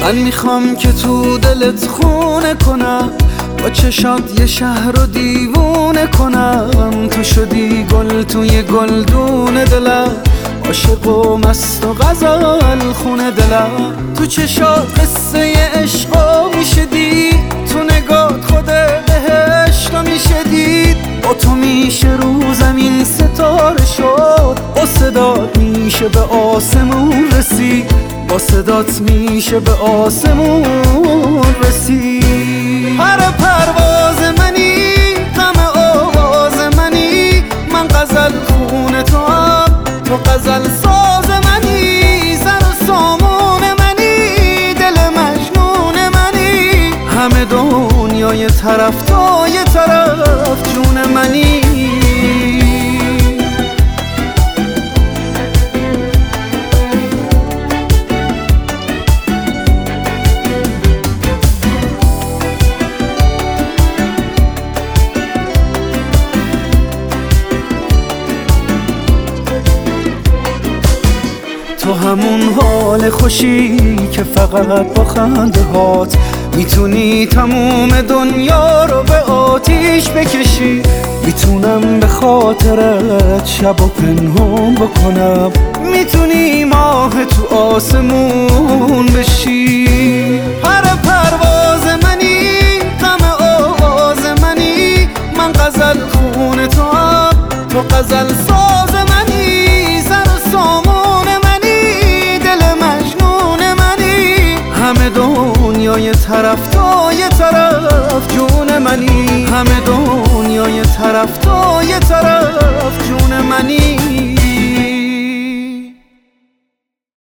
من میخوام که تو دلت خونه کنم، با چشات یه شهر رو دیوونه کنم. تو شدی گل توی گلدون دلم، عاشق و مست و غزل خونه دلم. تو چشات قصه عشقا میشه دید، تو نگات خود بهشت رو میشه دید. با تو میشه رو زمین ستاره شد، با صدات میشه به آسمون رسید، با صدات میشه به آسمون رسید. هر پرواز منی، غم آواز منی، من غزل خون تو هم، تو غزل ساز منی. زر و سامون منی، دل مجنون منی، همه دنیای طرف تا یه طرف جون منی. تو همون حال خوشی که فقط با خنده هات میتونی تموم دنیا رو به آتیش بکشی. میتونم به خاطرت شب و پنهون بکنم، میتونی ماه تو آسمون بشی. هر پرواز منی، غم آواز منی، من غزل خون تو هم، تو غزل ساز منی. زر و سامون منی، دل مجنون منی، همه دنیای طرف تا یه طرف جون منی، همه دنیای طرف تا یه طرف